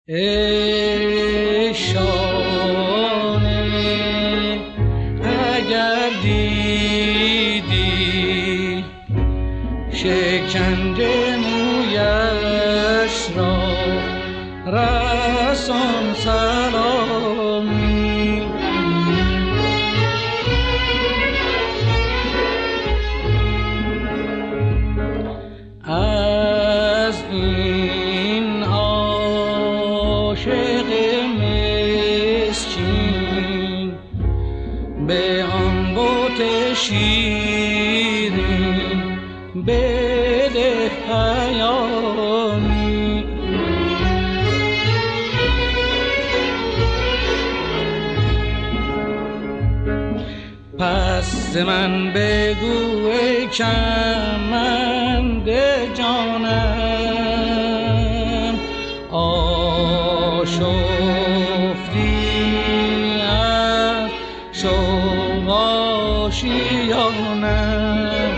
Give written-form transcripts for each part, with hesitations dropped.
ای شانه اگر دیدی شکنجه مویش را رسان سلامی. از این عاشق مسکین به آن بت شیرین بده پیامی. پس ز من بگو ای کمند جانم آشفتی از شوق آشیانم.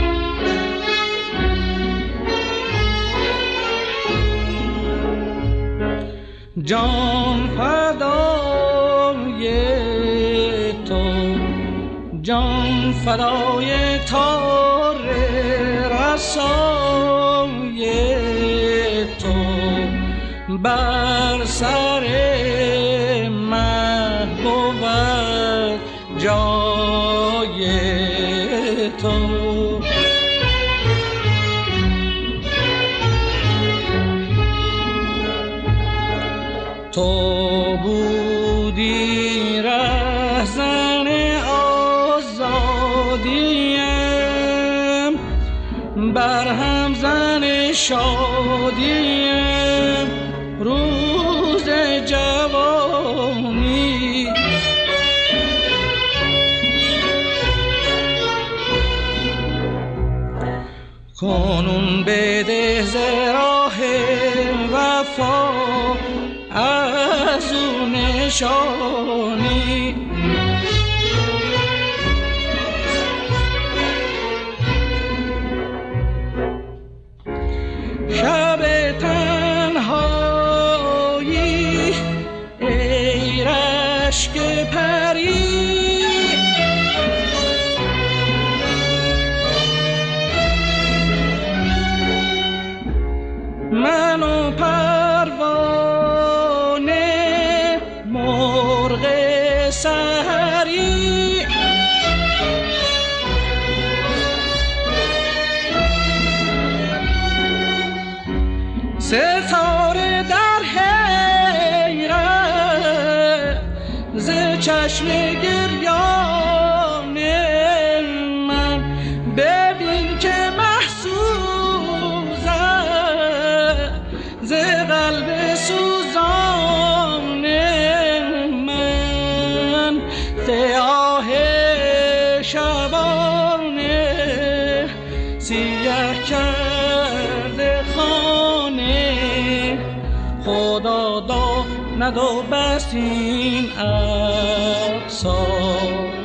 جان فدای تو، جان فدای تار رسای تو، بر سر مه بود جای تو. تو بودی رهزن آزادیم، برهم زن شادیم روز جوانی. کنون بده ز راه وفا از او نشانی. شب تنهایی ای رشک پری، من و پروانه مرغ سحری. ستاره در حیرت ز چشم گریان من، ببین که محسوزم ز قلب سوزان من. سیاه شبانه سیاه کرده خانه، خدا داند و بس این افسار.